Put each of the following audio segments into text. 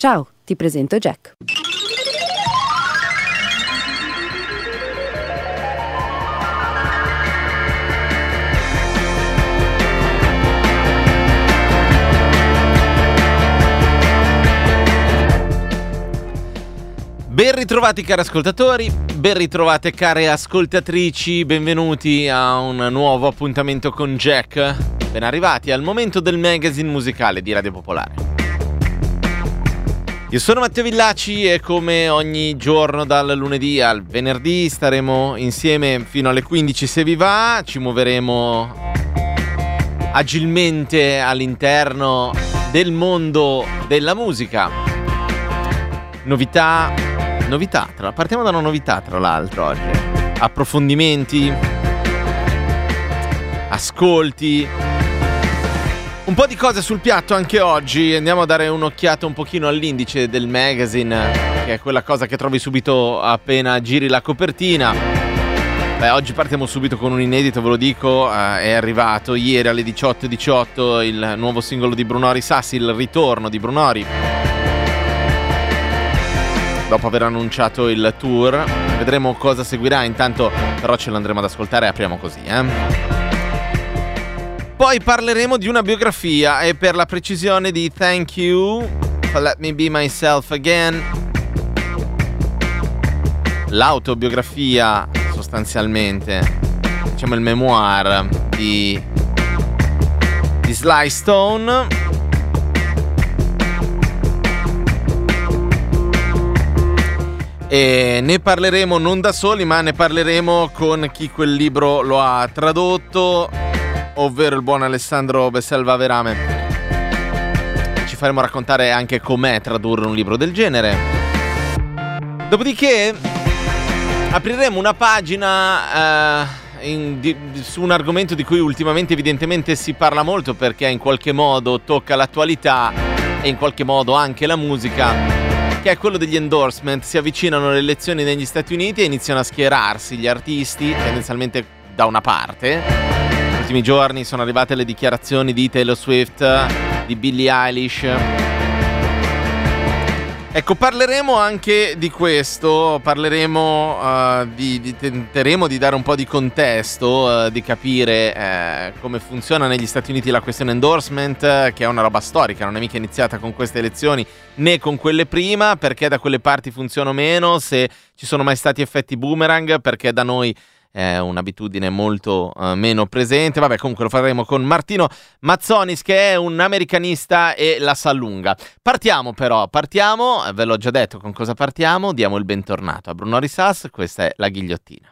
Ciao, ti presento Jack. Ben ritrovati cari ascoltatori, ben ritrovate care ascoltatrici, benvenuti a un nuovo appuntamento con Jack. Ben arrivati al momento del magazine musicale di Radio Popolare. Io sono Matteo Villaci e come ogni giorno dal lunedì al venerdì staremo insieme fino alle 15 se vi va. Ci muoveremo agilmente all'interno del mondo della musica. Partiamo da una novità tra l'altro oggi. Approfondimenti, ascolti, un po' di cose sul piatto anche oggi. Andiamo a dare un'occhiata un pochino all'indice del magazine, che è quella cosa che trovi subito appena giri la copertina. Oggi partiamo subito con un inedito, ve lo dico, è arrivato ieri alle 18:18 il nuovo singolo di Brunori Sassi, il ritorno di Brunori. Dopo aver annunciato il tour, vedremo cosa seguirà, intanto però ce l'andremo ad ascoltare e apriamo così, Poi parleremo di una biografia e per la precisione di Thank You for Let Me Be Myself Again, l'autobiografia sostanzialmente, diciamo il memoir di Sly Stone. E ne parleremo non da soli, ma ne parleremo con chi quel libro lo ha tradotto, ovvero il buon Alessandro Besselva Verame. Ci faremo raccontare anche com'è tradurre un libro del genere. Dopodiché apriremo una pagina su un argomento di cui ultimamente evidentemente si parla molto, perché in qualche modo tocca l'attualità e in qualche modo anche la musica, che è quello degli endorsement. Si avvicinano le elezioni negli Stati Uniti e iniziano a schierarsi gli artisti tendenzialmente da una parte. Negli ultimi giorni sono arrivate le dichiarazioni di Taylor Swift, di Billie Eilish. Ecco, parleremo anche di questo, tenteremo di dare un po' di contesto, di capire come funziona negli Stati Uniti la questione endorsement, che è una roba storica, non è mica iniziata con queste elezioni né con quelle prima, perché da quelle parti funziona meno, se ci sono mai stati effetti boomerang, perché da noi è un'abitudine molto meno presente. Vabbè, comunque lo faremo con Martino Mazzonis, che è un americanista e la sa lunga. Partiamo, ve l'ho già detto con cosa partiamo, diamo il bentornato a Brunori Sass, questa è La Ghigliottina.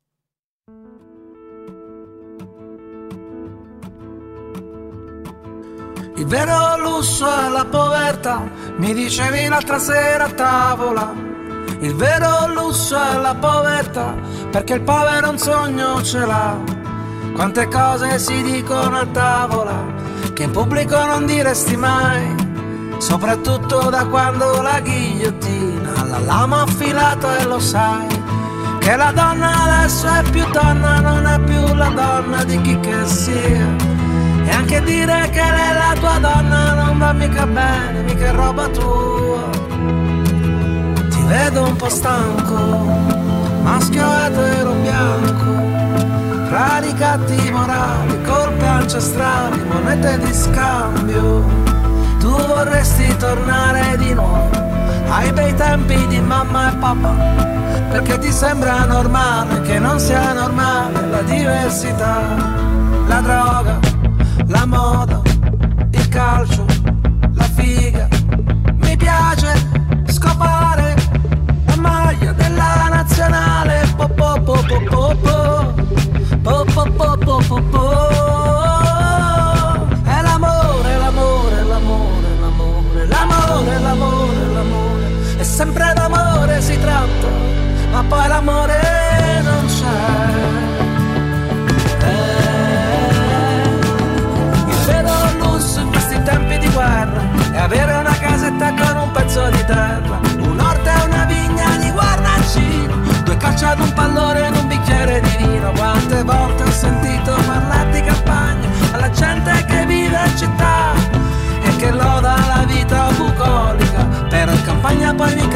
Il vero lusso è la povertà, mi dicevi l'altra sera a tavola. Il vero lusso è la povertà, perché il povero un sogno ce l'ha. Quante cose si dicono a tavola che in pubblico non diresti mai, soprattutto da quando la ghigliottina alla lama affilato, e lo sai che la donna adesso è più donna, non è più la donna di chi che sia. E anche dire che lei è la tua donna non va mica bene, mica è roba tua. Vedo un po' stanco, maschio etero bianco, radicati morali, colpe ancestrali, monete di scambio. Tu vorresti tornare di nuovo ai bei tempi di mamma e papà, perché ti sembra normale che non sia normale la diversità. La droga, la moda, il calcio, la figa, mi piace scopare maglia della nazionale, po po po po po po po po po po po. È l'amore, l'amore, l'amore, l'amore, l'amore, l'amore, l'amore. E sempre d'amore si tratta, ma poi l'amore non c'è. Il vero lusso in questi tempi di guerra è avere una casetta con un pezzo di terra, un orto e una vigna di guarnacino, 2 calci ad un pallone e un bicchiere di vino. Quante volte ho sentito parlare di campagna alla gente che vive in città e che loda la vita bucolica per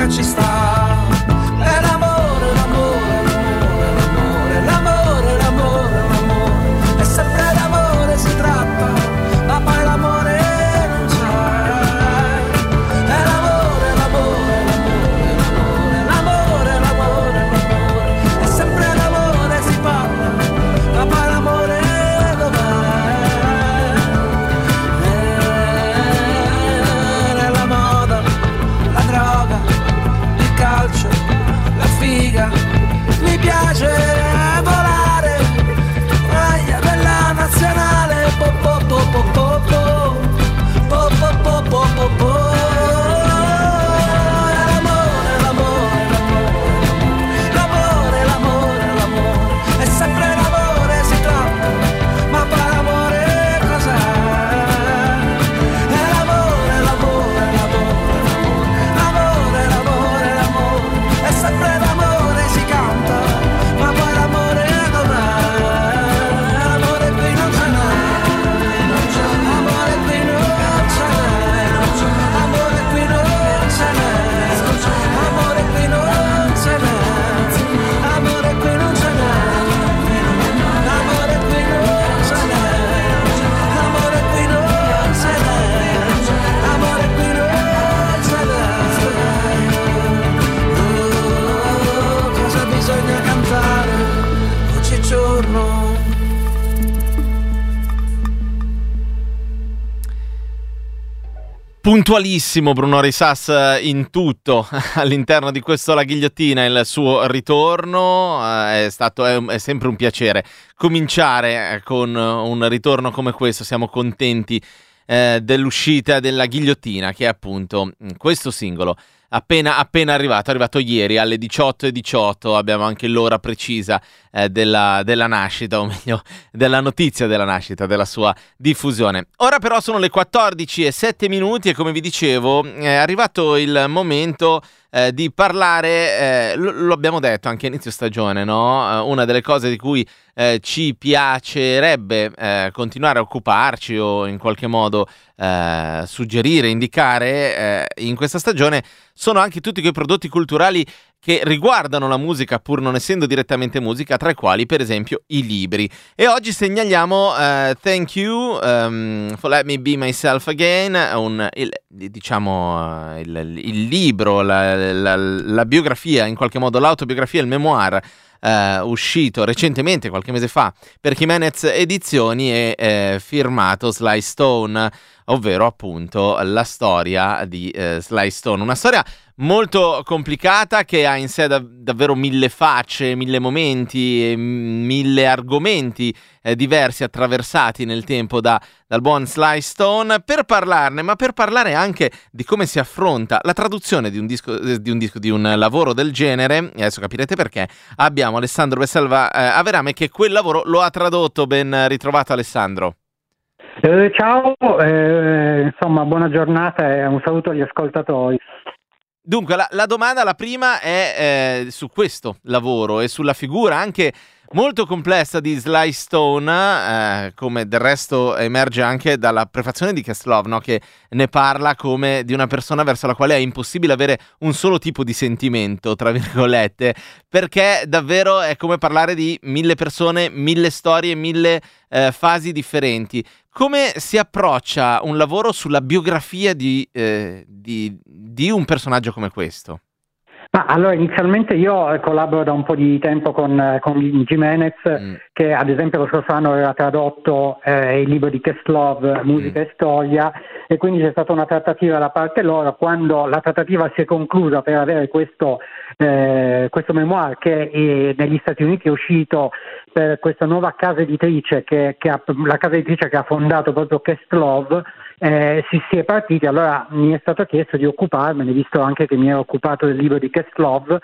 che ci sta. È l'amore, l'amore, l'amore, l'amore, l'amore, l'amore, l'amore. È sempre d'amore si tratta, ma poi l'amore non c'è. È l'amore, l'amore, l'amore, l'amore, l'amore, l'amore. È sempre d'amore si parla, ma poi l'amore dov'è? La moda, la droga, il calcio, la figa, mi piace volare, maglia della nazionale, po po po po po po, po po po po po po. L'amore, l'amore, l'amore, l'amore, l'amore, è sempre l'amore si tratta, ma poi l'amore cos'è? È l'amore, l'amore, l'amore, l'amore, l'amore, l'amore, è sempre l'amore si canta, ma poi l'amore dov'è? L'amore qui non ce n'è, l'amore qui non ce n'è, l'amore qui non ce n'è, l'amore qui non ce n'è, l'amore qui non ce n'è, l'amore qui non ce n'è, l'amore qui non ce n'è, l'amore qui non ce n'è. Cosa bisogna cantare oggigiorno? Puntualissimo Bruno Risas in tutto all'interno di questo La Ghigliottina, il suo ritorno è sempre un piacere cominciare con un ritorno come questo. Siamo contenti dell'uscita della Ghigliottina, che è appunto questo singolo appena arrivato, è arrivato ieri alle 18:18. Abbiamo anche l'ora precisa della nascita, o meglio della notizia della nascita, della sua diffusione. Ora però sono le 14:07 e come vi dicevo è arrivato il momento di parlare, lo abbiamo detto anche a inizio stagione, no? Una delle cose di cui ci piacerebbe continuare a occuparci o in qualche modo suggerire, indicare in questa stagione sono anche tutti quei prodotti culturali che riguardano la musica pur non essendo direttamente musica, tra i quali per esempio i libri. E oggi segnaliamo Thank You for Let Me Be Myself Again, il libro, la biografia, in qualche modo l'autobiografia, il memoir uscito recentemente, qualche mese fa, per Jimenez Edizioni e firmato Sly Stone, ovvero appunto la storia di Sly Stone, una storia molto complicata che ha in sé davvero 1000 facce, 1000 momenti e 1000 argomenti diversi attraversati nel tempo dal buon Sly Stone. Per parlarne, ma per parlare anche di come si affronta la traduzione di un lavoro del genere, e adesso capirete perché, abbiamo Alessandro Vesselva Averame che quel lavoro lo ha tradotto. Ben ritrovato Alessandro. Ciao, insomma buona giornata e un saluto agli ascoltatori. Dunque, la domanda, la prima, è su questo lavoro e sulla figura anche molto complessa di Sly Stone, come del resto emerge anche dalla prefazione di Questlove, no? Che ne parla come di una persona verso la quale è impossibile avere un solo tipo di sentimento, tra virgolette, perché davvero è come parlare di 1000 persone, 1000 storie, 1000 fasi differenti. Come si approccia un lavoro sulla biografia di un personaggio come questo? Ma allora, inizialmente io collaboro da un po' di tempo con Jimenez, che ad esempio lo scorso anno aveva tradotto il libro di Questlove, Musica e Storia, e quindi c'è stata una trattativa da parte loro. Quando la trattativa si è conclusa per avere questo memoir che negli Stati Uniti è uscito per questa nuova casa editrice la casa editrice che ha fondato proprio Questlove, si è partiti. Allora mi è stato chiesto di occuparmene, visto anche che mi ero occupato del libro di Questlove,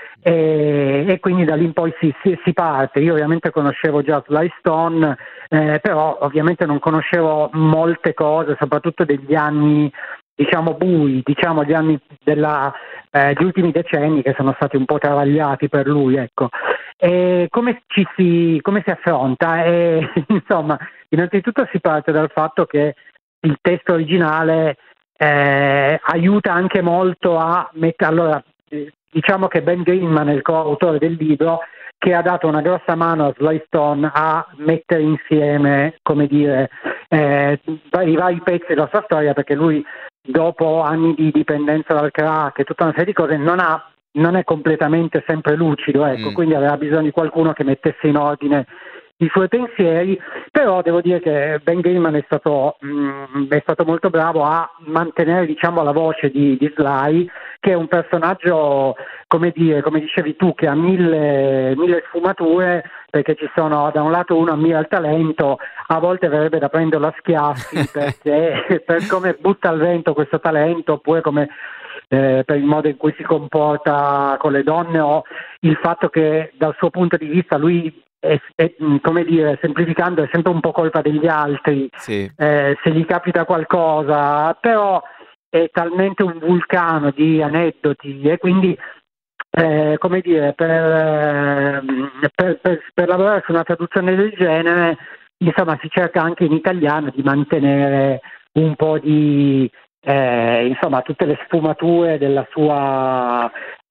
e quindi da lì in poi si parte. Io ovviamente conoscevo già Sly Stone, però ovviamente non conoscevo molte cose, soprattutto degli anni bui, gli anni gli ultimi decenni, che sono stati un po' travagliati per lui, ecco. E come si affronta? Insomma, innanzitutto si parte dal fatto che il testo originale aiuta anche molto allora, diciamo che Ben Greenman è il coautore del libro, che ha dato una grossa mano a Sly Stone a mettere insieme, come dire, i vari pezzi della sua storia, perché lui, dopo anni di dipendenza dal crack e tutta una serie di cose, non è completamente sempre lucido, ecco, quindi aveva bisogno di qualcuno che mettesse in ordine i suoi pensieri. Però devo dire che Ben Greenman è stato molto bravo a mantenere, diciamo, la voce di Sly, che è un personaggio, come dicevi tu, che ha mille sfumature, perché ci sono, da un lato uno ammira il talento, a volte verrebbe da prenderlo a schiaffi perché per come butta al vento questo talento, oppure come per il modo in cui si comporta con le donne, o il fatto che dal suo punto di vista lui è, come dire, semplificando, è sempre un po' colpa degli altri, sì. Se gli capita qualcosa, però è talmente un vulcano di aneddoti, e quindi come dire, per lavorare su una traduzione del genere, insomma, si cerca anche in italiano di mantenere un po' di insomma, tutte le sfumature della sua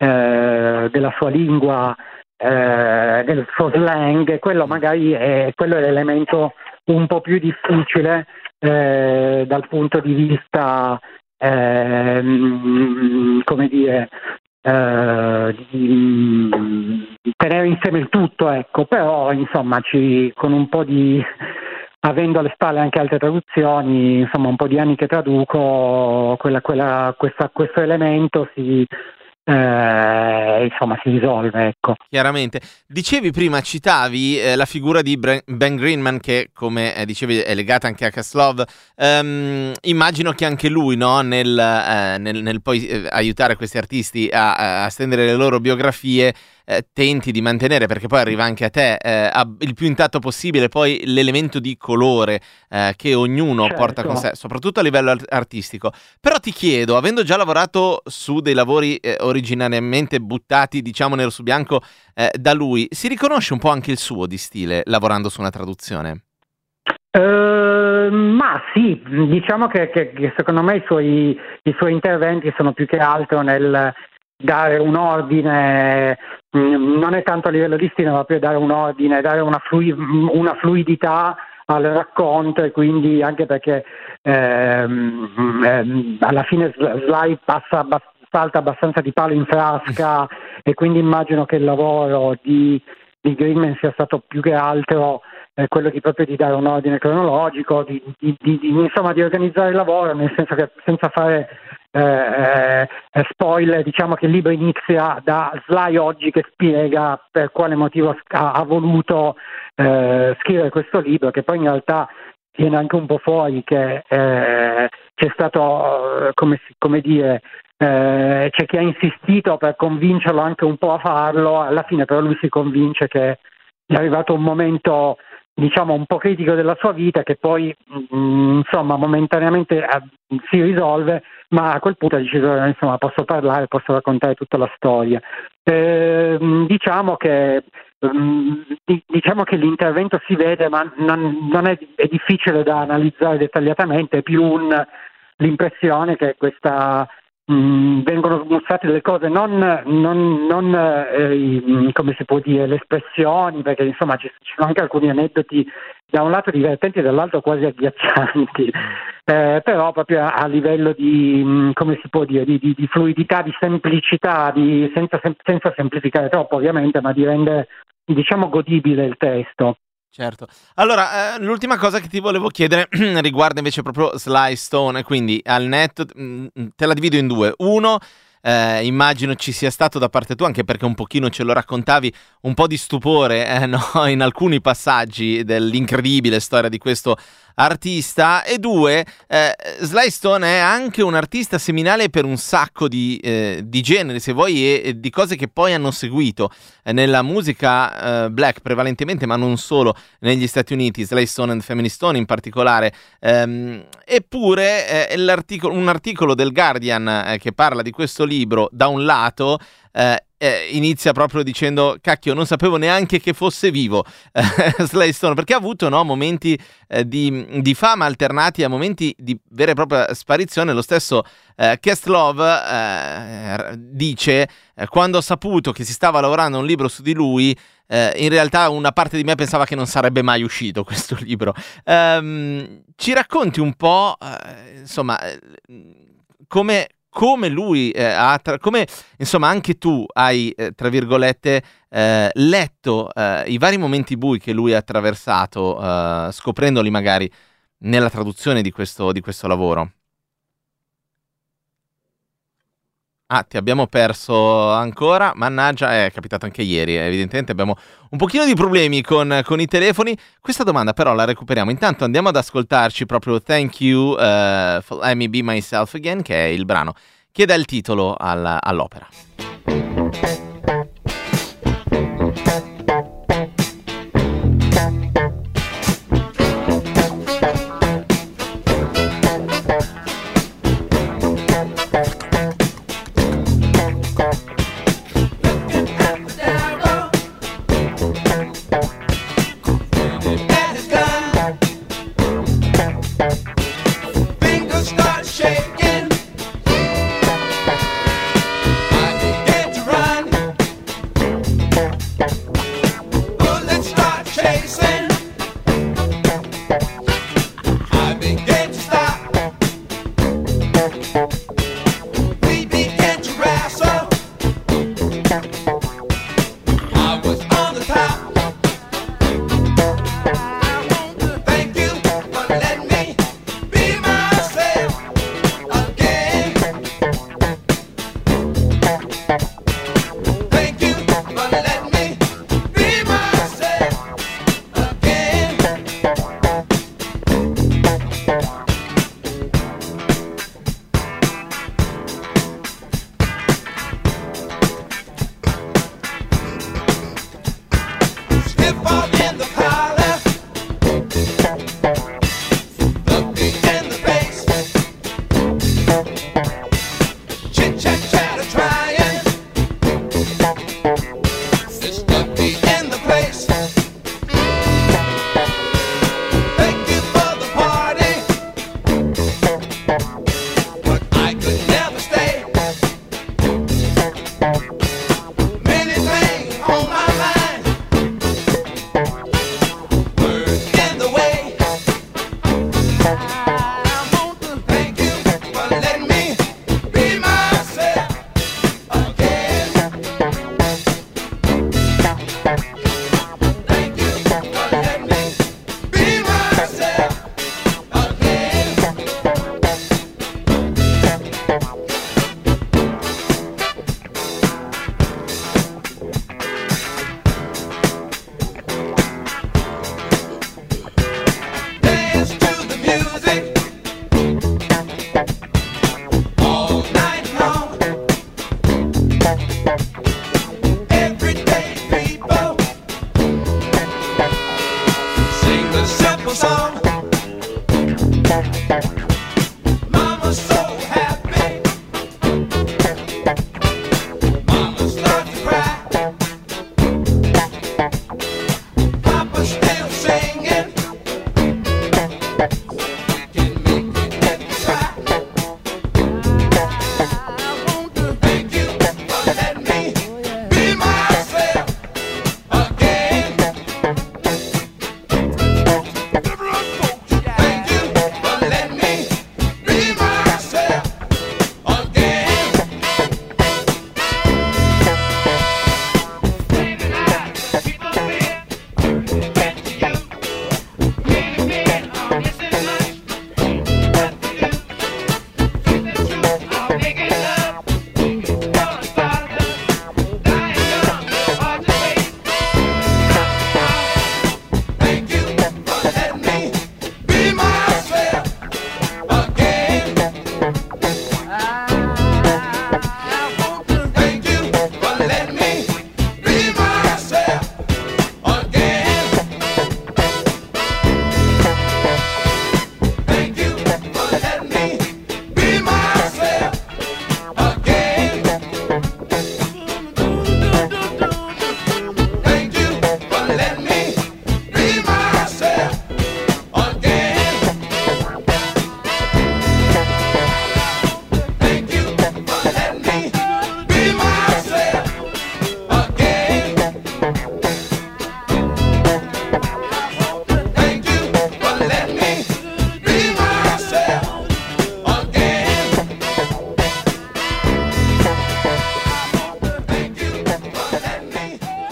lingua, del suo slang. Quello magari quello è l'elemento un po' più difficile dal punto di vista, come dire, di tenere insieme il tutto, ecco. Però insomma, con un po' di, avendo alle spalle anche altre traduzioni, insomma un po' di anni che traduco, questo elemento insomma si risolve, ecco. Chiaramente. Dicevi prima, citavi la figura di Ben Greenman, che, come dicevi, è legata anche a Questlove. Immagino che anche lui, no, nel poi aiutare questi artisti a stendere le loro biografie, tenti di mantenere, perché poi arriva anche a te, il più intatto possibile poi l'elemento di colore che ognuno porta con sé, soprattutto a livello artistico. Però ti chiedo, avendo già lavorato su dei lavori originariamente buttati, diciamo, nero su bianco da lui, si riconosce un po' anche il suo di stile lavorando su una traduzione? Ma sì, diciamo che secondo me i suoi interventi sono più che altro nel dare un ordine, non è tanto a livello di stile, ma più dare un ordine, dare una fluidità al racconto, e quindi anche perché alla fine Sly salta abbastanza di palo in frasca, e quindi immagino che il lavoro di Greenman sia stato più che altro quello proprio di dare un ordine cronologico, insomma di organizzare il lavoro, nel senso che, senza fare spoiler, diciamo che il libro inizia da Sly oggi che spiega per quale motivo ha voluto scrivere questo libro, che poi in realtà viene anche un po' fuori che c'è stato, come dire, c'è chi ha insistito per convincerlo anche un po' a farlo. Alla fine però lui si convince che è arrivato un momento, diciamo, un po' critico della sua vita, che poi insomma momentaneamente si risolve, ma a quel punto ha deciso, insomma, posso raccontare tutta la storia. Diciamo che l'intervento si vede, ma non è difficile da analizzare dettagliatamente, è più l'impressione che vengono mostrate delle cose, non come si può dire, le espressioni, perché insomma ci sono anche alcuni aneddoti da un lato divertenti e dall'altro quasi agghiaccianti, però proprio a livello di, come si può dire, di fluidità, di semplicità, senza semplificare troppo ovviamente, ma di rendere, diciamo, godibile il testo. Certo. Allora, l'ultima cosa che ti volevo chiedere riguarda invece proprio Sly Stone, quindi al netto te la divido in due. Uno, immagino ci sia stato da parte tua, anche perché un pochino ce lo raccontavi, un po' di stupore no? In alcuni passaggi dell'incredibile storia di questo artista. E due, Sly Stone è anche un artista seminale per un sacco di generi, se vuoi, e di cose che poi hanno seguito nella musica black prevalentemente, ma non solo, negli Stati Uniti, Sly Stone and Family Stone in particolare. Eppure un articolo del Guardian che parla di questo libro, da un lato inizia proprio dicendo cacchio, non sapevo neanche che fosse vivo Sly Stone, perché ha avuto, no, momenti di fama alternati a momenti di vera e propria sparizione. Lo stesso Questlove dice quando ho saputo che si stava lavorando a un libro su di lui, in realtà una parte di me pensava che non sarebbe mai uscito questo libro. Ci racconti un po', insomma, come lui come insomma anche tu hai tra virgolette letto i vari momenti bui che lui ha attraversato, scoprendoli magari nella traduzione di questo lavoro. Ti abbiamo perso ancora, mannaggia, è capitato anche ieri, evidentemente abbiamo un pochino di problemi con i telefoni. Questa domanda però la recuperiamo, intanto andiamo ad ascoltarci proprio Thank You for Let Me Be Myself Again, che è il brano che dà il titolo all'opera. Shaking, I began to run.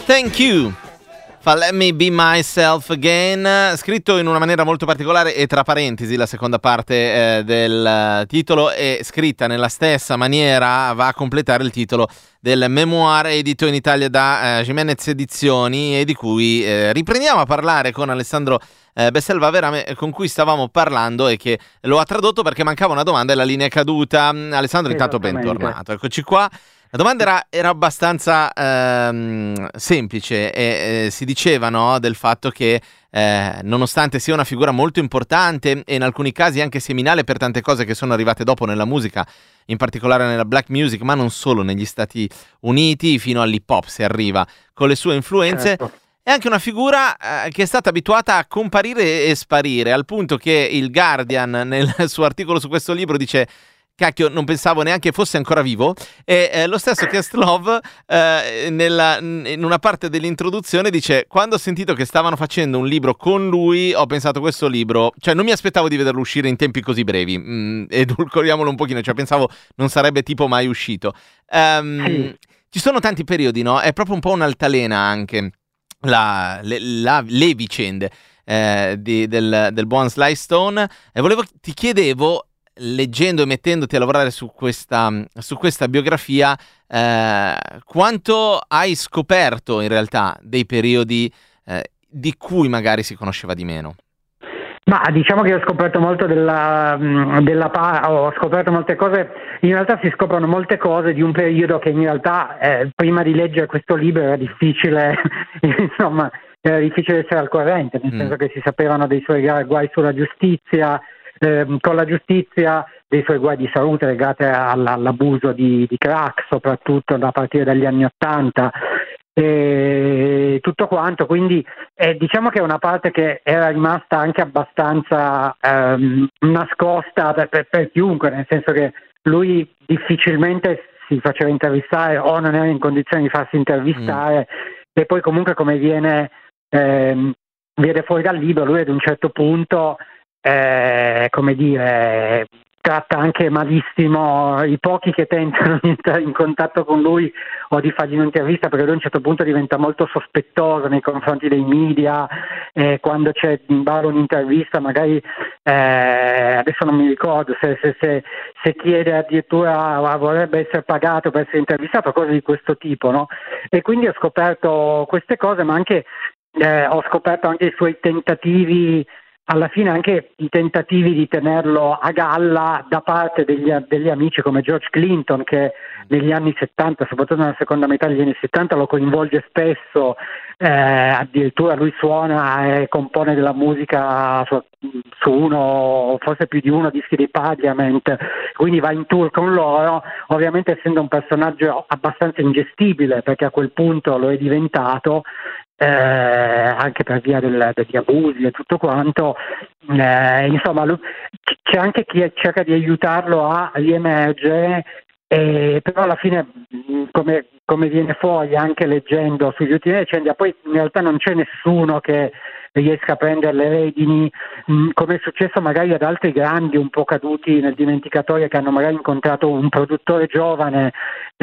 Thank You fa Let Me Be Myself Again, scritto in una maniera molto particolare e tra parentesi la seconda parte del titolo è scritta nella stessa maniera, va a completare il titolo del memoir edito in Italia da Jimenez Edizioni e di cui riprendiamo a parlare con Alessandro Besselva, con cui stavamo parlando e che lo ha tradotto perché mancava una domanda e la linea è caduta. Alessandro, intanto bentornato, eccoci qua. La domanda era abbastanza semplice e si diceva, no, del fatto che nonostante sia una figura molto importante e in alcuni casi anche seminale per tante cose che sono arrivate dopo nella musica, in particolare nella black music, ma non solo, negli Stati Uniti fino all'hip hop si arriva con le sue influenze, certo. È anche una figura che è stata abituata a comparire e sparire, al punto che il Guardian nel suo articolo su questo libro dice: cacchio, non pensavo neanche fosse ancora vivo. E lo stesso Questlove in una parte dell'introduzione dice: quando ho sentito che stavano facendo un libro con lui ho pensato, questo libro, cioè non mi aspettavo di vederlo uscire in tempi così brevi, edulcoriamolo un pochino, cioè pensavo non sarebbe tipo mai uscito. Ci sono tanti periodi, no? È proprio un po' un'altalena anche le vicende del buon Sly Stone, e ti chiedevo, leggendo e mettendoti a lavorare su questa biografia, quanto hai scoperto in realtà dei periodi di cui magari si conosceva di meno? Ma diciamo che ho scoperto molto ho scoperto molte cose. In realtà si scoprono molte cose di un periodo che in realtà prima di leggere questo libro era difficile, insomma, era difficile essere al corrente, nel senso che si sapevano dei suoi guai sulla giustizia, con la giustizia, dei suoi guai di salute legati all'abuso di crack, soprattutto a partire dagli anni *80, e tutto quanto. Quindi diciamo che è una parte che era rimasta anche abbastanza nascosta per chiunque, nel senso che lui difficilmente si faceva intervistare o non era in condizione di farsi intervistare, e poi comunque come viene fuori dal libro, lui ad un certo punto come dire, tratta anche malissimo i pochi che tentano di entrare in contatto con lui o di fargli un'intervista, perché lui a un certo punto diventa molto sospettoso nei confronti dei media, quando c'è in ballo un'intervista magari adesso non mi ricordo se chiede addirittura vorrebbe essere pagato per essere intervistato, cose di questo tipo, no? E quindi ho scoperto queste cose, ma anche ho scoperto anche i suoi tentativi, alla fine anche i tentativi di tenerlo a galla da parte degli amici come George Clinton, che negli anni 70, soprattutto nella seconda metà degli anni 70, lo coinvolge spesso, addirittura lui suona e compone della musica su uno, forse più di uno, dischi di Parliament, quindi va in tour con loro, ovviamente essendo un personaggio abbastanza ingestibile, perché a quel punto lo è diventato, anche per via degli abusi e tutto quanto, insomma c'è anche chi cerca di aiutarlo a riemergere, però alla fine come viene fuori anche leggendo sugli ultimi decenni, poi in realtà non c'è nessuno che riesca a prendere le redini, come è successo magari ad altri grandi un po' caduti nel dimenticatoio, che hanno magari incontrato un produttore giovane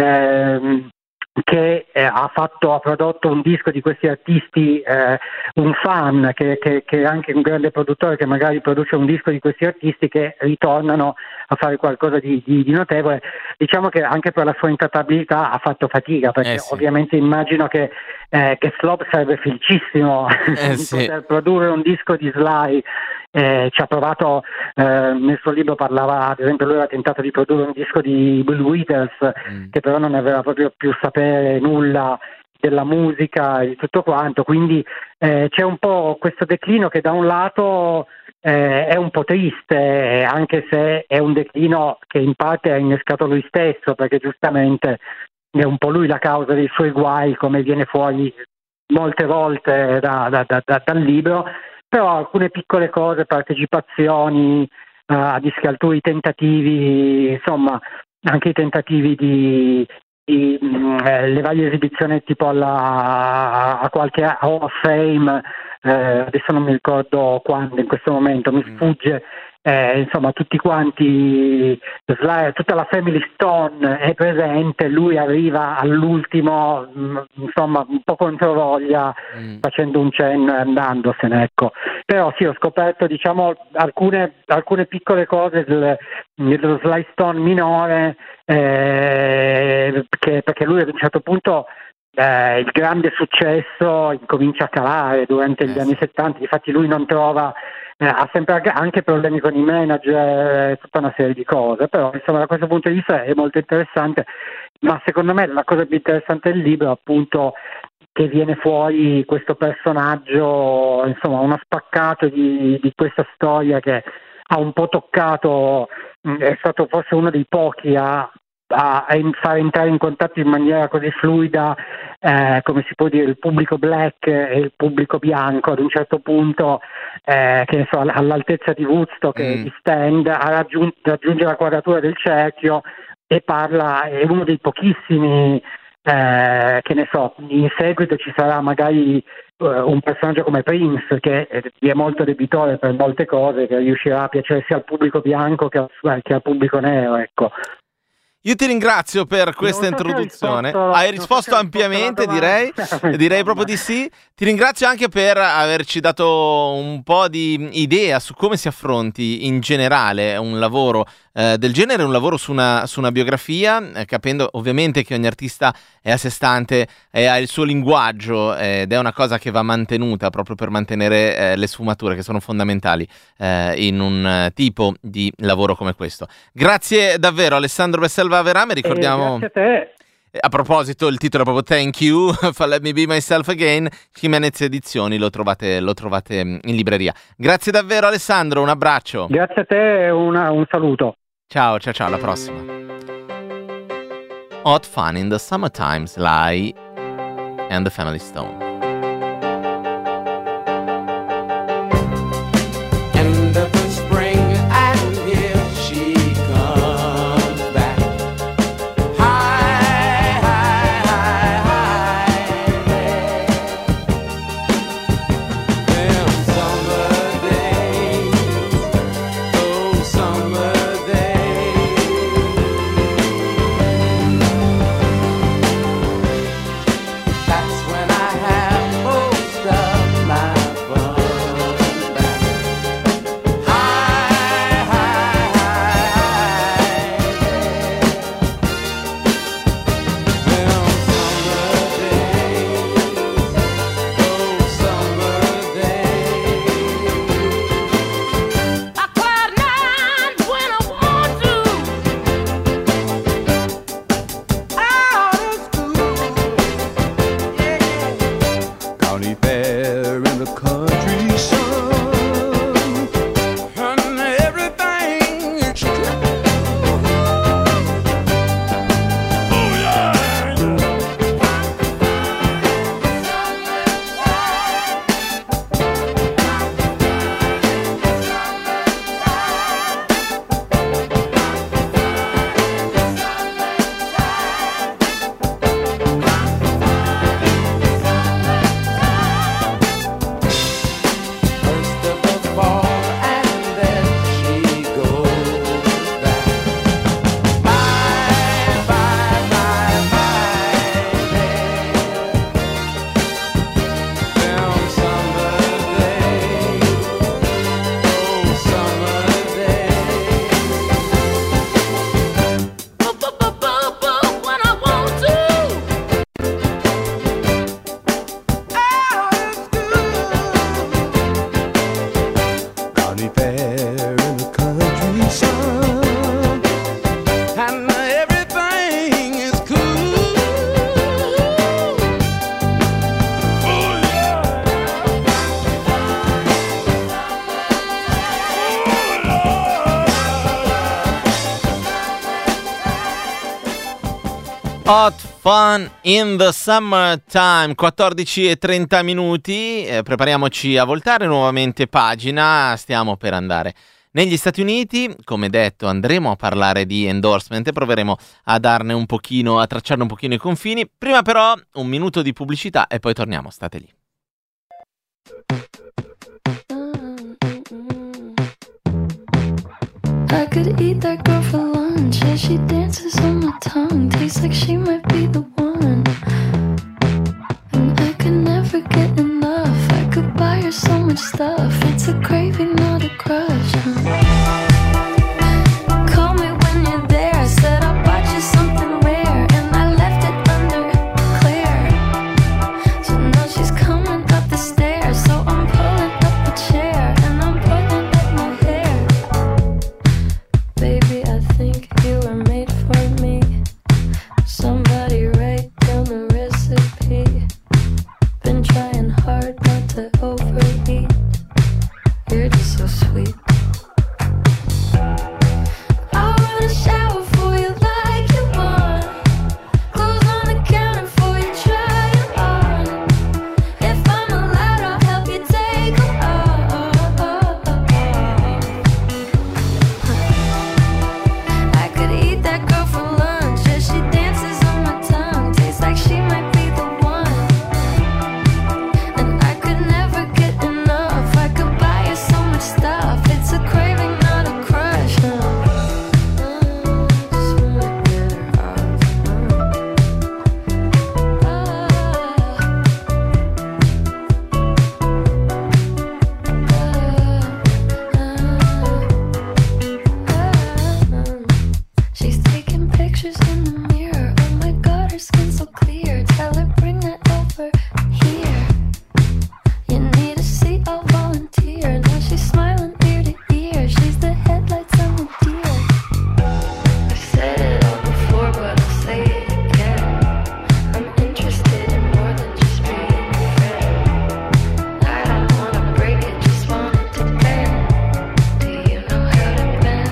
che ha prodotto un disco di questi artisti, un fan che è anche un grande produttore che magari produce un disco di questi artisti che ritornano a fare qualcosa di notevole. Diciamo che anche per la sua intrattabilità ha fatto fatica, perché sì, ovviamente immagino che Slob sarebbe felicissimo di poter produrre un disco di Sly. Ci ha provato, nel suo libro parlava, ad esempio lui aveva tentato di produrre un disco di Bill Withers, che però non aveva proprio più sapere nulla della musica e di tutto quanto, quindi c'è un po' questo declino che da un lato è un po' triste, anche se è un declino che in parte ha innescato lui stesso, perché giustamente è un po' lui la causa dei suoi guai, come viene fuori molte volte dal libro. Però alcune piccole cose, partecipazioni a dischi altrui, tentativi, insomma, anche i tentativi di le varie esibizioni tipo a qualche Hall of Fame, adesso non mi ricordo quando, in questo momento mi sfugge insomma tutti quanti, tutta la Family Stone è presente, lui arriva all'ultimo, insomma un po' controvoglia, facendo un cenno e andandosene, ecco. Però sì, ho scoperto, diciamo, alcune piccole cose dello Sly Stone minore, perché lui ad un certo punto il grande successo incomincia a calare durante gli anni 70, infatti lui non trova, ha sempre anche problemi con i manager, tutta una serie di cose, però insomma da questo punto di vista è molto interessante, ma secondo me la cosa più interessante del libro è appunto che viene fuori questo personaggio, insomma uno spaccato di questa storia che ha un po' toccato, è stato forse uno dei pochi a far entrare in contatto in maniera così fluida, come si può dire, il pubblico black e il pubblico bianco ad un certo punto, che ne so, all'altezza di Woodstock e di Stand, raggiunge la quadratura del cerchio e parla, è uno dei pochissimi, che ne so, in seguito ci sarà magari un personaggio come Prince che è molto debitore per molte cose, che riuscirà a piacere sia al pubblico bianco che al pubblico nero, ecco. Io ti ringrazio per questa introduzione. Hai risposto ampiamente, direi proprio di sì. Ti ringrazio anche per averci dato un po' di idea su come si affronti in generale un lavoro del genere, un lavoro su una biografia, capendo ovviamente che ogni artista è a sé stante e ha il suo linguaggio, ed è una cosa che va mantenuta proprio per mantenere le sfumature che sono fondamentali in un tipo di lavoro come questo. Grazie davvero Alessandro Besselva Verame, ricordiamo... grazie a te. A proposito, il titolo è proprio Thank You for Let Me Be Myself Again, Jimenez Edizioni, lo trovate in libreria. Grazie davvero Alessandro, un abbraccio. Grazie a te e un saluto. Ciao, alla prossima. Hot Fun in the Summertime, Sly and the Family Stone. Hot Fun in the Summertime, 14:30 minuti, prepariamoci a voltare nuovamente pagina, stiamo per andare negli Stati Uniti. Come detto, andremo a parlare di endorsement e proveremo a darne un pochino, a tracciarne un pochino i confini. Prima però un minuto di pubblicità e poi torniamo, state lì. I could eat that girl for lunch. Yeah, she dances on my tongue. Tastes like she might be the one. And I could never get enough. I could buy her so much stuff. It's a craving, not a crush. Call me when you're there. I said I bought you something rare, and I left it under Claire. So now she's coming up the stairs. So I'm pulling up a chair, and I'm pulling up my hair. Baby, I think you were made for me. Somebody write down the recipe. Been trying hard not to overeat. You're just so sweet. I wanna shower for you like you want. Clothes on the counter for you, try it on. If I'm allowed, I'll help you take them off. I could eat that girl for lunch. Yeah, she dances on my tongue. Tastes like she might be the one. And I could never get enough. I could buy her so much stuff. It's a craving, not a crush. Just wanna get her off. She's taking pictures in the mirror. Oh my god, her skin's so clear. Tell her bring that over here. You need a seat, I'll volunteer. Now she's smiling ear to ear. She's the headlights on the deer. I've said it all before, but I'll say it again. I'm interested in more than just being a friend. I don't wanna break it, just want it to bend. Do you know how to bend?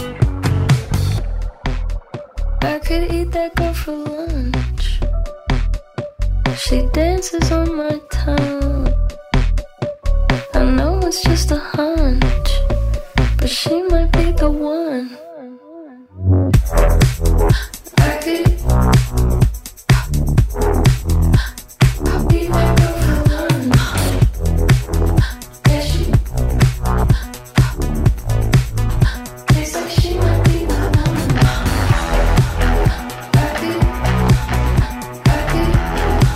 I could eat that girl for lunch. She dances on my tongue. I know it's just a hunch, but she might be the one. I could eat that girl for lunch. Yeah, she tastes like she might be the one. I could eat that girl for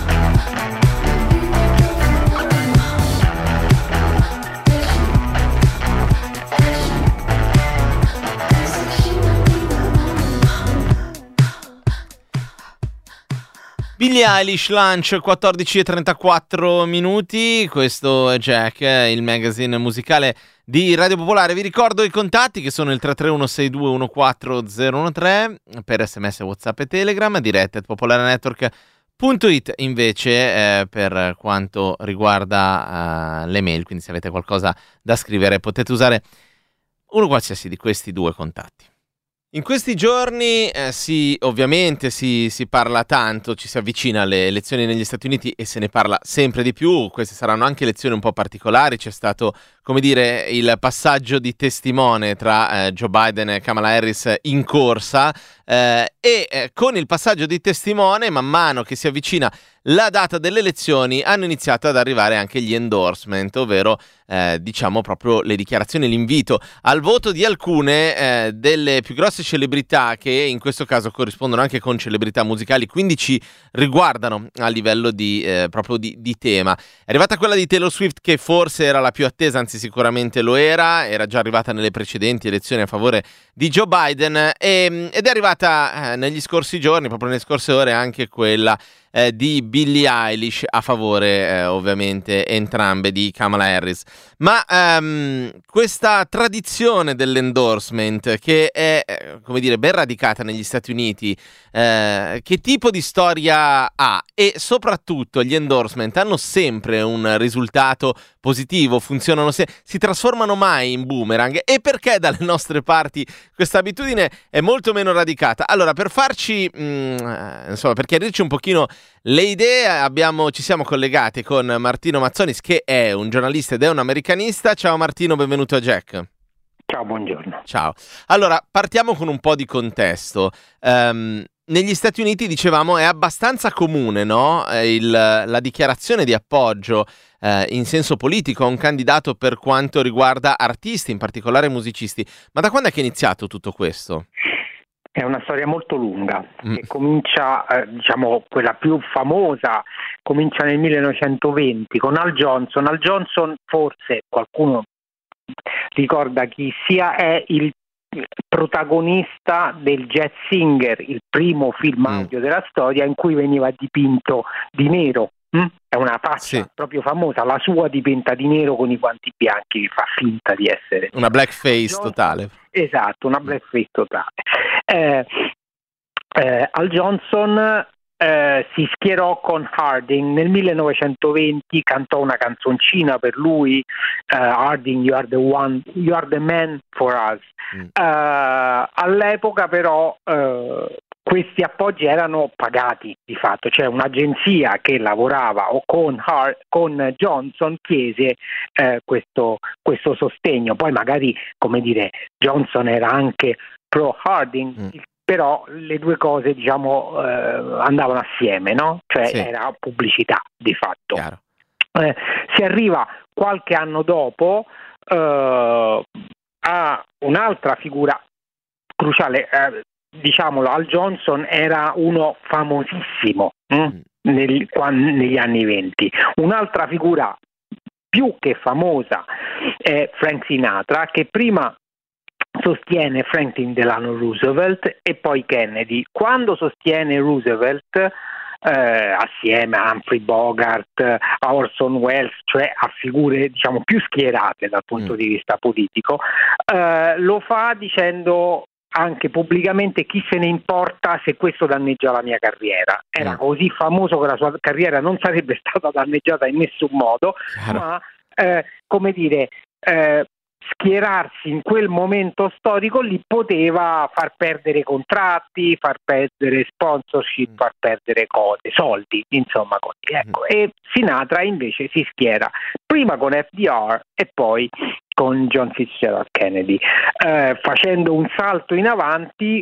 lunch. Billie Eilish, Lunch, 14:34 minuti. Questo è Jack, il magazine musicale di Radio Popolare. Vi ricordo i contatti che sono il 331-6214013 per SMS, WhatsApp e Telegram, diretta@popolarenetwork.it invece per quanto riguarda le mail. Quindi se avete qualcosa da scrivere potete usare uno qualsiasi di questi due contatti. In questi giorni ovviamente si parla tanto, ci si avvicina alle elezioni negli Stati Uniti e se ne parla sempre di più. Queste saranno anche elezioni un po' particolari. C'è stato, come dire, il passaggio di testimone tra Joe Biden e Kamala Harris in corsa e con il passaggio di testimone, man mano che si avvicina la data delle elezioni, hanno iniziato ad arrivare anche gli endorsement, ovvero diciamo proprio le dichiarazioni, l'invito al voto di alcune delle più grosse celebrità, che in questo caso corrispondono anche con celebrità musicali, quindi ci riguardano a livello di proprio di tema. È arrivata quella di Taylor Swift, che forse era la più attesa, anzi sicuramente lo era già arrivata nelle precedenti elezioni a favore di Joe Biden ed è arrivata negli scorsi giorni, proprio nelle scorse ore, anche quella di Billie Eilish a favore ovviamente entrambe di Kamala Harris. Ma questa tradizione dell'endorsement, che è come dire ben radicata negli Stati Uniti, che tipo di storia ha? E soprattutto gli endorsement hanno sempre un risultato positivo, funzionano si trasformano mai in boomerang? E perché dalle nostre parti questa abitudine è molto meno radicata? Allora, per farci insomma, per chiarirci un pochino le idee, ci siamo collegati con Martino Mazzonis, che è un giornalista ed è un americanista. Ciao Martino, benvenuto a Jack. Ciao, buongiorno. Ciao. Allora, partiamo con un po' di contesto. negli Stati Uniti, dicevamo, è abbastanza comune, no? La dichiarazione di appoggio in senso politico a un candidato per quanto riguarda artisti, in particolare musicisti. Ma da quando è che è iniziato tutto questo? È una storia molto lunga, che comincia, diciamo, quella più famosa, comincia nel 1920 con Al Johnson. Al Johnson, forse qualcuno ricorda chi sia, è il protagonista del Jazz Singer, il primo film audio della storia in cui veniva dipinto di nero. È una faccia proprio famosa, la sua dipinta di nero con i guanti bianchi, che fa finta di essere una blackface totale. Esatto, una blackface totale. Al Johnson si schierò con Harding nel 1920, cantò una canzoncina per lui, Harding, you are the man for us. All'epoca però questi appoggi erano pagati di fatto, cioè un'agenzia che lavorava con Johnson chiese questo sostegno. Poi magari, come dire, Johnson era anche pro Harding, però le due cose, diciamo, andavano assieme, no? Cioè era pubblicità di fatto. Si arriva qualche anno dopo a un'altra figura cruciale. Diciamolo, Al Johnson era uno famosissimo negli anni 20. Un'altra figura più che famosa è Frank Sinatra, che prima sostiene Franklin Delano Roosevelt e poi Kennedy. Quando sostiene Roosevelt, assieme a Humphrey Bogart, a Orson Welles, cioè a figure, diciamo, più schierate dal punto di vista politico, lo fa dicendo anche pubblicamente: chi se ne importa se questo danneggia la mia carriera. Era così famoso che la sua carriera non sarebbe stata danneggiata in nessun modo, ma come dire, schierarsi in quel momento storico lì poteva far perdere contratti, far perdere sponsorship, far perdere cose, soldi, insomma così. Ecco. E Sinatra invece si schiera prima con FDR e poi con John Fitzgerald Kennedy, facendo un salto in avanti.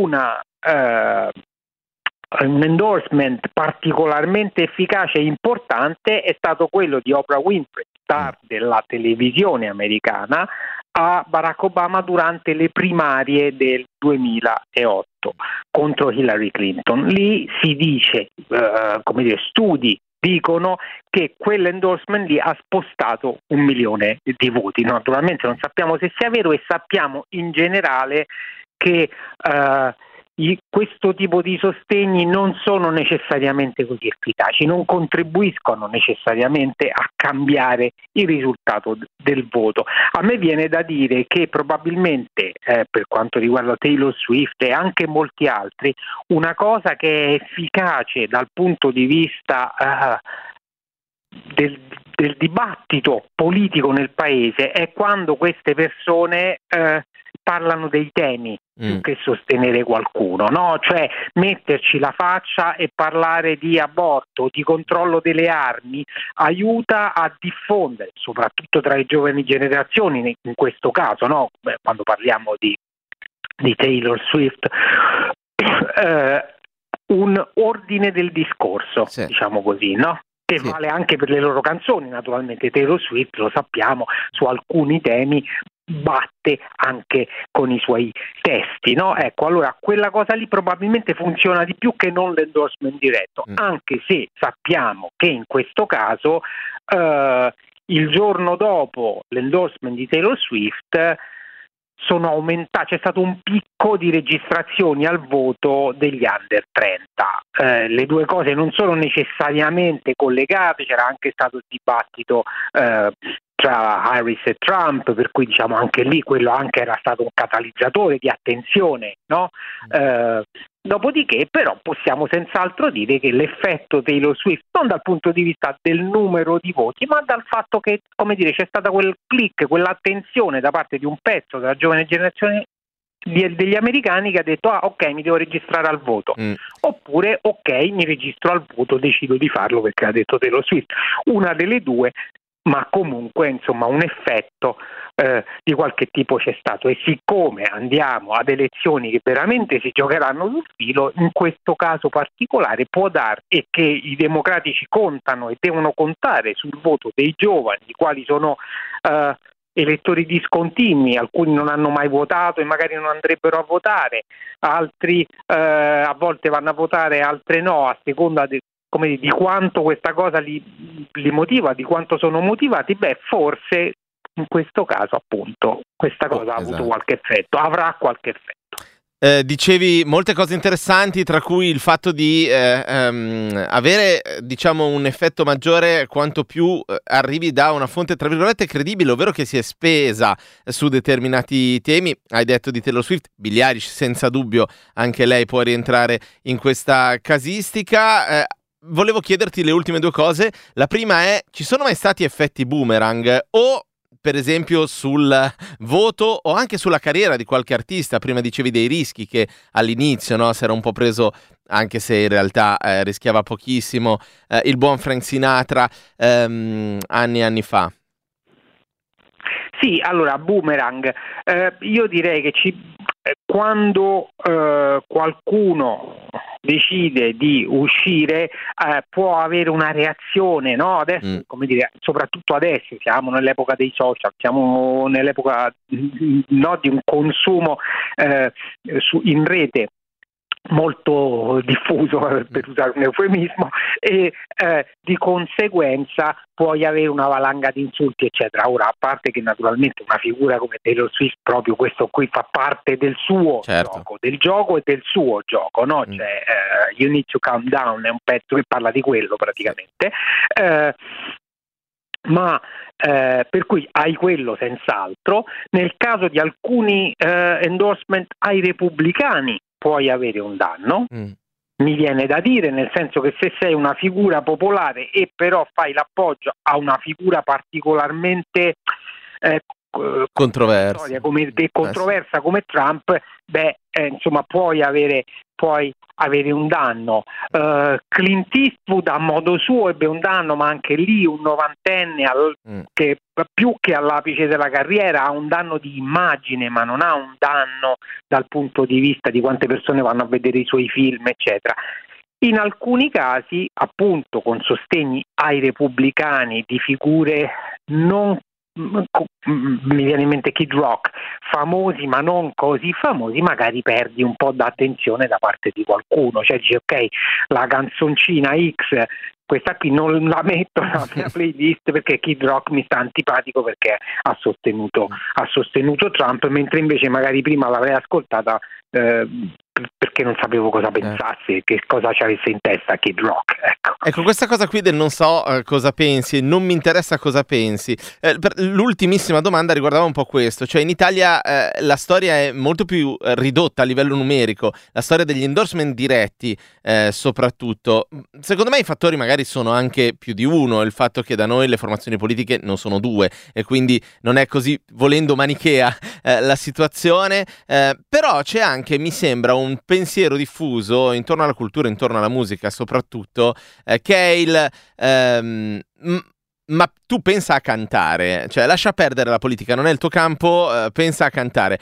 Un endorsement particolarmente efficace e importante è stato quello di Oprah Winfrey, star della televisione americana, a Barack Obama durante le primarie del 2008 contro Hillary Clinton. Lì si dice, studi dicono che quell'endorsement lì ha spostato 1 milione di voti. Naturalmente non sappiamo se sia vero, e sappiamo in generale che questo tipo di sostegni non sono necessariamente così efficaci, non contribuiscono necessariamente a cambiare il risultato del voto. A me viene da dire che probabilmente, per quanto riguarda Taylor Swift e anche molti altri, una cosa che è efficace dal punto di vista del dibattito politico nel paese è quando queste persone parlano dei temi più che sostenere qualcuno, no? Cioè metterci la faccia e parlare di aborto, di controllo delle armi, aiuta a diffondere, soprattutto tra le giovani generazioni, in questo caso, no? Quando parliamo di Taylor Swift, un ordine del discorso, diciamo così, no? Che vale anche per le loro canzoni. Naturalmente Taylor Swift, lo sappiamo, su alcuni temi batte anche con i suoi testi, no? Ecco, allora quella cosa lì probabilmente funziona di più che non l'endorsement diretto, anche se sappiamo che in questo caso il giorno dopo l'endorsement di Taylor Swift sono aumentati, c'è stato un picco di registrazioni al voto degli under 30. Le due cose non sono necessariamente collegate, c'era anche stato il dibattito tra Harris e Trump, per cui diciamo anche lì quello anche era stato un catalizzatore di attenzione, no? Dopodiché però possiamo senz'altro dire che l'effetto Taylor Swift, non dal punto di vista del numero di voti, ma dal fatto che, come dire, c'è stata quel click, quell'attenzione da parte di un pezzo della giovane generazione degli americani che ha detto: ah, ok, mi devo registrare al voto, oppure ok, mi registro al voto, decido di farlo perché ha detto Taylor Swift. Una delle due ma comunque insomma un effetto di qualche tipo c'è stato, e siccome andiamo ad elezioni che veramente si giocheranno sul filo, in questo caso particolare può darsi, e che i democratici contano e devono contare sul voto dei giovani, i quali sono elettori discontinui, alcuni non hanno mai votato e magari non andrebbero a votare, altri a volte vanno a votare, altre no, a seconda di quanto questa cosa li motiva, di quanto sono motivati. Forse in questo caso appunto questa cosa ha avuto qualche effetto, avrà qualche effetto. Dicevi molte cose interessanti, tra cui il fatto di avere, diciamo, un effetto maggiore quanto più arrivi da una fonte tra virgolette credibile, ovvero che si è spesa su determinati temi. Hai detto di Taylor Swift, Billie Eilish, senza dubbio anche lei può rientrare in questa casistica. Volevo chiederti le ultime due cose. La prima è: ci sono mai stati effetti boomerang, o per esempio sul voto o anche sulla carriera di qualche artista? Prima dicevi dei rischi, che all'inizio, no, si era un po' preso, anche se in realtà rischiava pochissimo, il buon Frank Sinatra anni e anni fa. Sì, allora, boomerang, io direi che quando qualcuno decide di uscire può avere una reazione, no? Adesso, come dire, soprattutto adesso siamo nell'epoca dei social, siamo nell'epoca no, di un consumo in rete molto diffuso, per usare un eufemismo, e di conseguenza puoi avere una valanga di insulti eccetera. Ora, a parte che naturalmente una figura come Taylor Swift, proprio questo qui fa parte del suo gioco, del gioco e del suo gioco, no? Cioè You Need to Calm Down è un pezzo che parla di quello praticamente, ma per cui hai quello senz'altro. Nel caso di alcuni endorsement ai repubblicani puoi avere un danno, mi viene da dire, nel senso che se sei una figura popolare e però fai l'appoggio a una figura particolarmente controversa come Trump, insomma puoi avere un danno. Clint Eastwood a modo suo ebbe un danno, ma anche lì un novantenne che più che all'apice della carriera ha un danno di immagine, ma non ha un danno dal punto di vista di quante persone vanno a vedere i suoi film eccetera. In alcuni casi, appunto, con sostegni ai repubblicani di figure non, mi viene in mente Kid Rock, famosi ma non così famosi, magari perdi un po' d'attenzione da parte di qualcuno, cioè dici ok, la canzoncina X, questa qui non la metto nella mia playlist perché Kid Rock mi sta antipatico perché ha sostenuto Trump, mentre invece magari prima l'avrei ascoltata perché non sapevo cosa pensasse, che cosa ci avesse in testa Kid Rock. Ecco, questa cosa qui del non so cosa pensi, non mi interessa cosa pensi. L'ultimissima domanda riguardava un po' questo, cioè in Italia la storia è molto più ridotta a livello numerico, la storia degli endorsement diretti soprattutto. Secondo me i fattori magari sono anche più di uno, il fatto che da noi le formazioni politiche non sono due e quindi non è così, volendo, manichea la situazione, però c'è anche, mi sembra, un pensiero diffuso intorno alla cultura, intorno alla musica soprattutto, che è il ma tu pensa a cantare, cioè lascia perdere la politica, non è il tuo campo, pensa a cantare.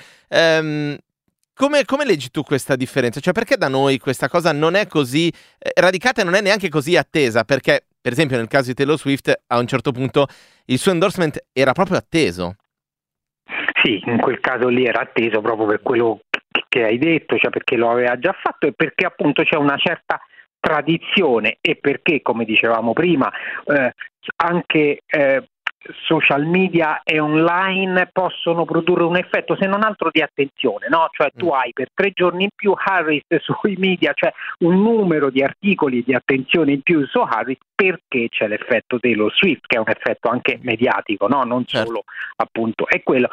Come leggi tu questa differenza? Cioè, perché da noi questa cosa non è così radicata e non è neanche così attesa? Perché, per esempio, nel caso di Taylor Swift, a un certo punto il suo endorsement era proprio atteso. Sì, in quel caso lì era atteso proprio per quello che hai detto, cioè perché lo aveva già fatto e perché appunto c'è una certa tradizione e perché, come dicevamo prima, anche social media e online possono produrre un effetto, se non altro, di attenzione, no? Cioè tu hai per 3 giorni in più Harris sui media, cioè un numero di articoli di attenzione in più su Harris, perché c'è l'effetto Taylor Swift, che è un effetto anche mediatico, no? Non solo, appunto, e quello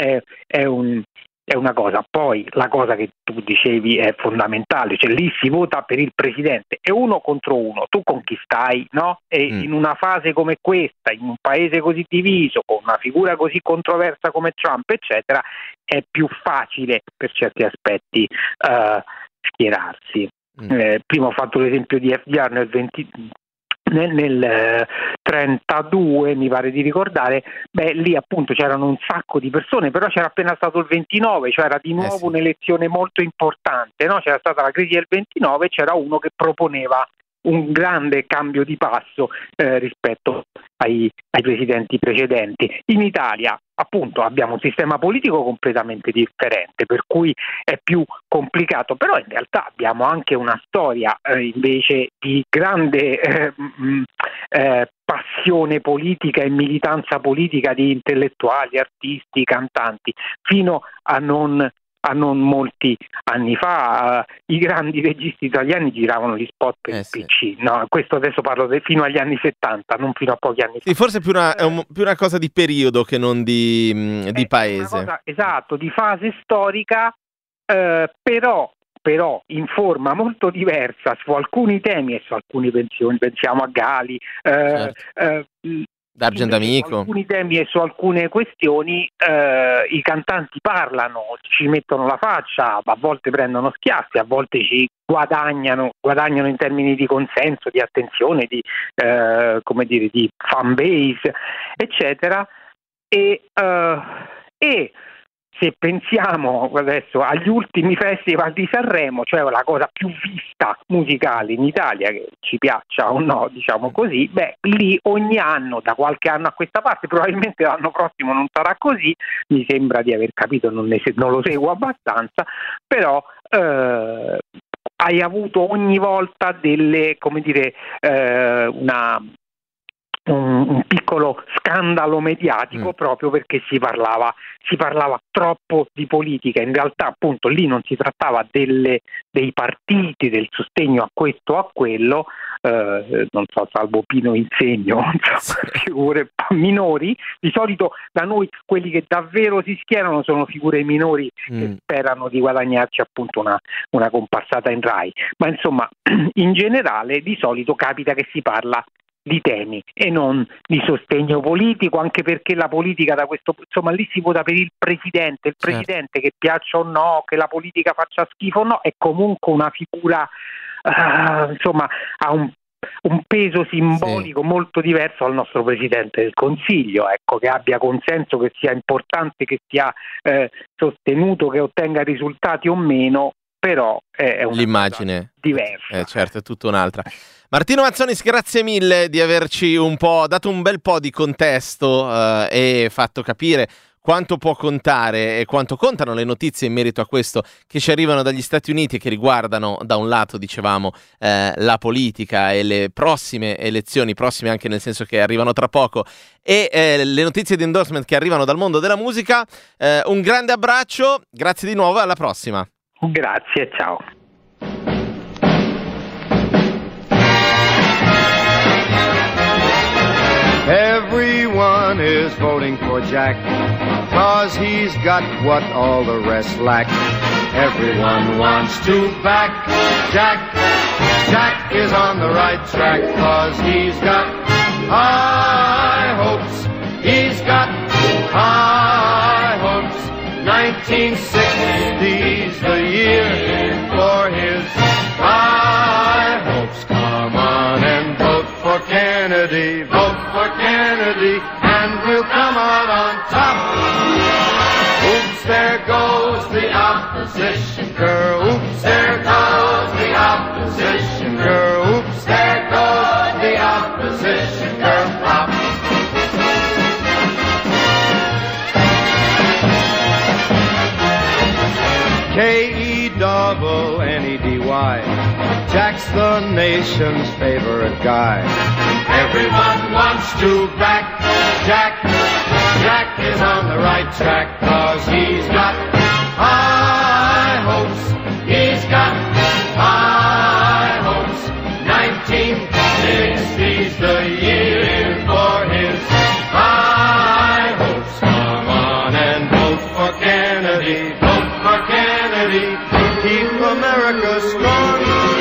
è una cosa. Poi la cosa che tu dicevi è fondamentale, cioè lì si vota per il presidente, è 1 contro 1, tu con chi stai, no? E in una fase come questa, in un paese così diviso, con una figura così controversa come Trump eccetera, è più facile per certi aspetti schierarsi. Prima ho fatto l'esempio di FDR nel 32 mi pare di ricordare, lì appunto c'erano un sacco di persone, però c'era appena stato il 29, cioè era di nuovo sì. un'elezione molto importante, no? C'era stata la crisi del 29 e c'era uno che proponeva un grande cambio di passo rispetto ai presidenti precedenti. In Italia appunto abbiamo un sistema politico completamente differente, per cui è più complicato, però in realtà abbiamo anche una storia invece di grande passione politica e militanza politica di intellettuali, artisti, cantanti, fino a non molti anni fa i grandi registi italiani giravano gli spot per il PC. No, questo adesso parlo fino agli anni 70, non fino a pochi anni fa. Sì, forse è più una cosa di periodo che non di paese. Esatto, di fase storica, però in forma molto diversa su alcuni temi e su alcune pensioni, pensiamo a Gali, D'Argento Amico. Su alcuni temi e su alcune questioni i cantanti parlano, ci mettono la faccia, a volte prendono schiaffi, a volte ci guadagnano in termini di consenso, di attenzione, di di fan base, eccetera. E se pensiamo adesso agli ultimi festival di Sanremo, cioè la cosa più vista musicale in Italia, che ci piaccia o no, diciamo così, lì ogni anno, da qualche anno a questa parte, probabilmente l'anno prossimo non sarà così, mi sembra di aver capito, non lo seguo abbastanza, però hai avuto ogni volta un piccolo scandalo mediatico proprio perché si parlava troppo di politica. In realtà appunto lì non si trattava dei partiti, del sostegno a questo o a quello, non so, salvo Pino Insegno, figure minori. Di solito da noi quelli che davvero si schierano sono figure minori che sperano di guadagnarci appunto una comparsata in Rai, ma insomma in generale di solito capita che si parla di temi e non di sostegno politico, anche perché la politica lì si vota per il presidente, che piaccia o no, che la politica faccia schifo o no, è comunque una figura ha un peso simbolico molto diverso al nostro Presidente del Consiglio, che abbia consenso, che sia importante, che sia sostenuto, che ottenga risultati o meno, però è un'immagine diversa. Certo, è tutta un'altra. Martino Mazzonis, grazie mille di averci dato un bel po' di contesto e fatto capire quanto può contare e quanto contano le notizie in merito a questo che ci arrivano dagli Stati Uniti, che riguardano da un lato, dicevamo, la politica e le prossime elezioni, prossime anche nel senso che arrivano tra poco, e le notizie di endorsement che arrivano dal mondo della musica. Un grande abbraccio, grazie di nuovo e alla prossima. Grazie, ciao. Everyone is voting for Jack, 'cause he's got what all the rest lack. Everyone wants to back Jack. Jack is on the right track, 'cause he's got high hopes. He's got high hopes. 1960's the year for his high hopes. Come on and vote for Kennedy. Vote for Kennedy, and we'll come out on top. Oops, there goes the opposition girl. Oops, there goes the opposition girl. Oops, there goes the opposition girl. Pop. K-E-double-N-E-D-Y. Jack's the nation's favorite guy. Everyone wants to back Jack. Jack is on the right track, 'cause he's got high hopes. He's got high hopes. 1960's the year for his high hopes. Come on and vote for Kennedy. Vote for Kennedy. Keep America strong.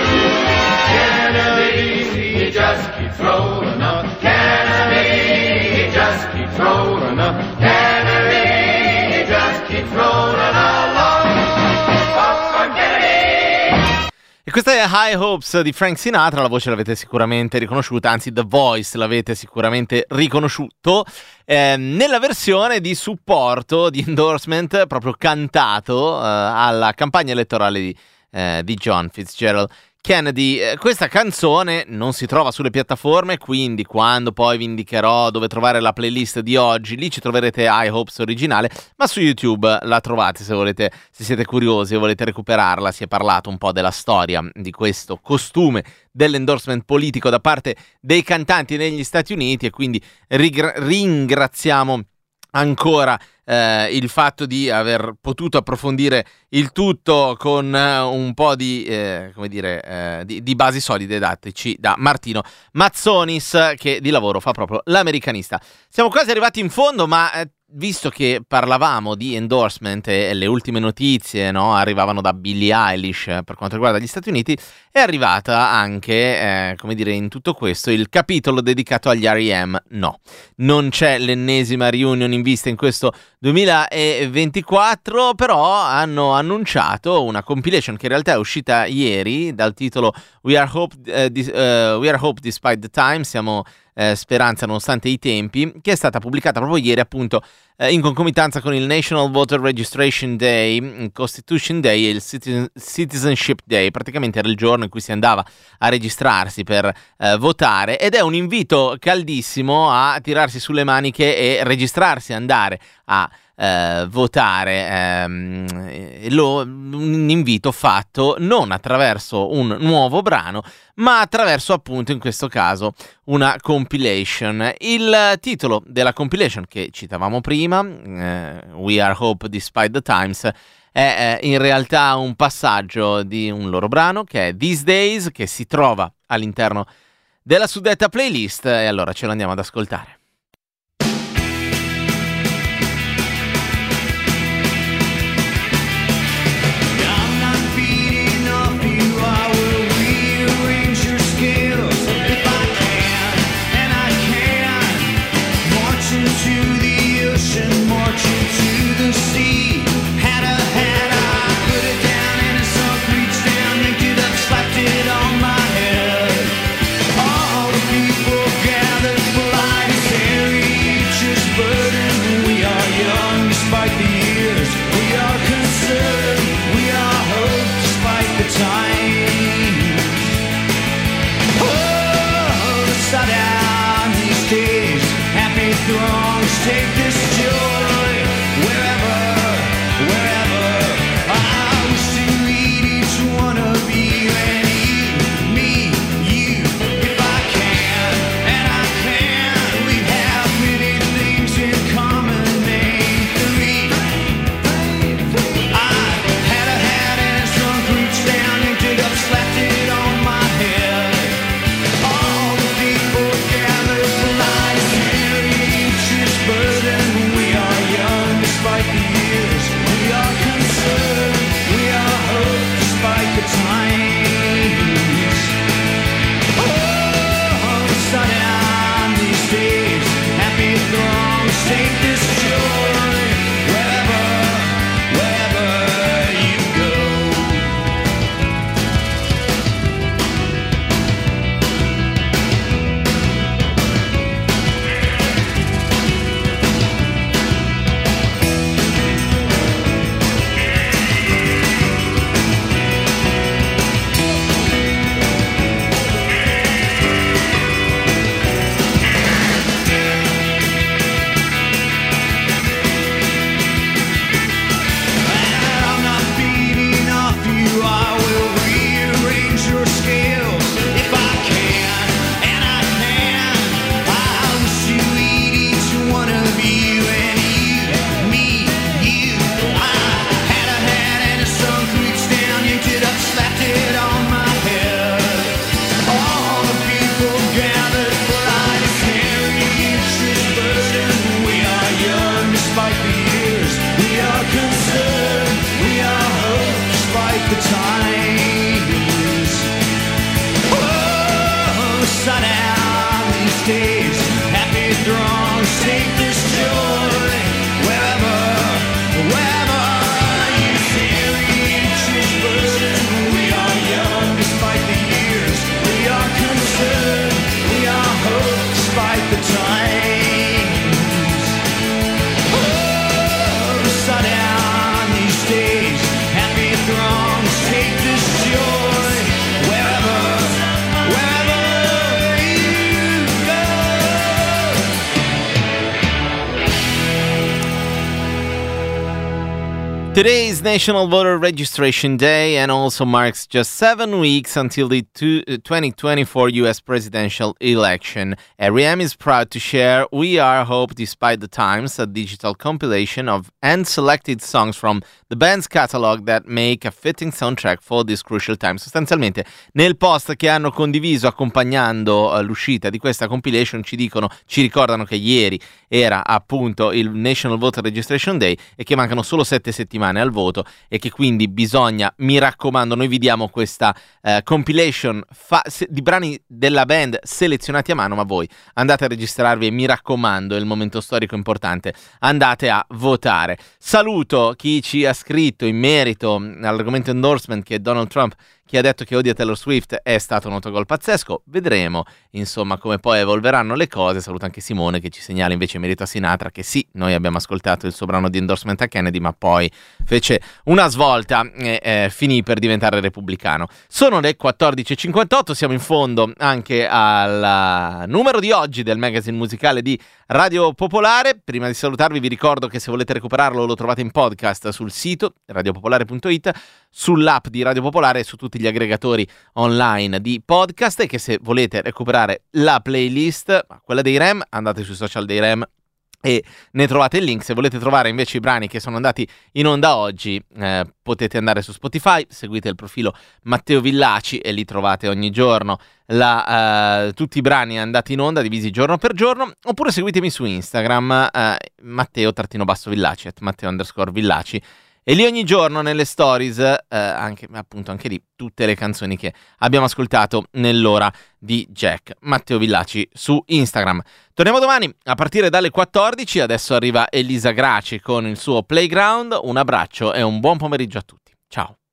Kennedy, he just keeps rolling up. Kennedy, he just keeps rolling up. Kennedy, he just keeps rolling along. Vote for Kennedy. questa è High Hopes di Frank Sinatra, la voce l'avete sicuramente riconosciuta, anzi The Voice l'avete sicuramente riconosciuto, nella versione di supporto, di endorsement proprio cantato alla campagna elettorale di John Fitzgerald Kennedy. Questa canzone non si trova sulle piattaforme, quindi quando poi vi indicherò dove trovare la playlist di oggi, lì ci troverete High Hopes originale, ma su YouTube la trovate se volete, se siete curiosi e volete recuperarla. Si è parlato un po' della storia di questo costume dell'endorsement politico da parte dei cantanti negli Stati Uniti, e quindi ringraziamo ancora il fatto di aver potuto approfondire il tutto con un po' di basi solide dateci da Martino Mazzonis, che di lavoro fa proprio l'americanista. Siamo quasi arrivati in fondo, ma visto che parlavamo di endorsement e le ultime notizie, no, arrivavano da Billie Eilish per quanto riguarda gli Stati Uniti, è arrivata anche, in tutto questo, il capitolo dedicato agli R.E.M. No, non c'è l'ennesima reunion in vista in questo 2024, però hanno annunciato una compilation che in realtà è uscita ieri dal titolo We Are Hope Despite the Time, siamo speranza nonostante i tempi, che è stata pubblicata proprio ieri, appunto in concomitanza con il National Voter Registration Day, Constitution Day e il Citizenship Day. Praticamente era il giorno in cui si andava a registrarsi per votare, ed è un invito caldissimo a tirarsi sulle maniche e registrarsi, andare a votare, un invito fatto non attraverso un nuovo brano, ma attraverso, appunto, in questo caso una compilation. Il titolo della compilation che citavamo prima, We Are Hope Despite the Times, è in realtà un passaggio di un loro brano che è These Days, che si trova all'interno della suddetta playlist, e allora ce lo andiamo ad ascoltare. Take this joy wherever I wish to meet each one of you, and you, me, you, if I can, and I can. We have many things in common, made three. I had a hat and some roots down, inked it up, slapped it on my head. All the people gathered for life, burden. Today is National Voter Registration Day and also marks just 7 weeks until the 2024 US presidential election. R.E.M. is proud to share We Are Hope Despite the Times, a digital compilation of hand-selected songs from the band's catalog that make a fitting soundtrack for this crucial time. Sostanzialmente, nel post che hanno condiviso accompagnando l'uscita di questa compilation ci ricordano che ieri era appunto il National Voter Registration Day e che mancano solo 7 settimane al voto e che quindi bisogna, mi raccomando, noi vi diamo questa compilation di brani della band selezionati a mano, ma voi andate a registrarvi e mi raccomando, è il momento storico importante, andate a votare. Saluto chi ci ha scritto in merito all'argomento endorsement, che Donald Trump, chi ha detto che odia Taylor Swift, è stato un autogol pazzesco. Vedremo insomma come poi evolveranno le cose. Saluto anche Simone che ci segnala invece in merito a Sinatra che sì, noi abbiamo ascoltato il suo brano di endorsement a Kennedy, ma poi fece una svolta e finì per diventare repubblicano. Sono le 14.58, siamo in fondo anche al numero di oggi del magazine musicale di Radio Popolare. Prima di salutarvi vi ricordo che se volete recuperarlo lo trovate in podcast sul sito radiopopolare.it, sull'app di Radio Popolare e su tutti gli aggregatori online di podcast, e che se volete recuperare la playlist, quella dei Rem, andate sui social dei Rem e ne trovate il link. Se volete trovare invece i brani che sono andati in onda oggi, potete andare su Spotify, seguite il profilo Matteo Villaci e lì trovate ogni giorno tutti i brani andati in onda divisi giorno per giorno, oppure seguitemi su Instagram, Matteo_Villaci, @Matteo_Villaci, e lì ogni giorno nelle stories anche lì tutte le canzoni che abbiamo ascoltato nell'ora di Jack. Matteo Villaci su Instagram. Torniamo domani a partire dalle 14. Adesso arriva Elisa Graci con il suo Playground. Un abbraccio e un buon pomeriggio a tutti. Ciao.